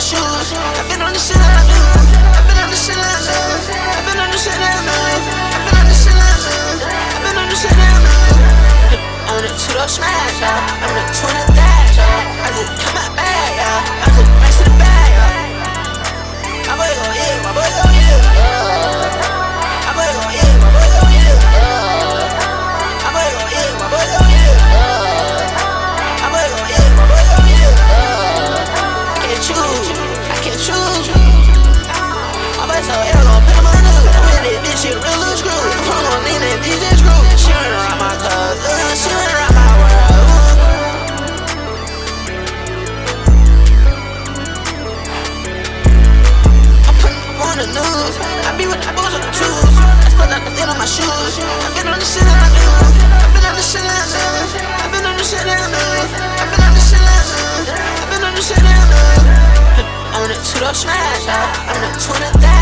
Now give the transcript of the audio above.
shoes. I've been on the shit I do. I've been on the shit I do. I've been on the shit I do. I've been on the shit I do. I've been on the shit I do. I'm the two-door smash, y'all. I'm the two in the dash, y'all. I just come out bad, y'all. I just mess to the bag, y'all. My boy gon' eat, my boy gon' eat. My boy gon' eat, my boy gon' eat. My boy gon' eat, my boy gon' eat. My boy gon' eat, my boy gon' eat. I can't choose, I can't choose. My boy so ill, gon' put him on the news. I'm with this bitch, shit real loose screw. I'm gon' lean that DJ screw. She went around my cuz, she went around my world. I'm putting up on the news. I be with the boys on the tools. I spilled out the lid on my shoes. I've been on the shit I do. I've been on the shit I do. I've been on the shit I do. I've been on the shit I do. I've been on the shit I do. I'm the two-door smash, y'all. I'm the two in the dash.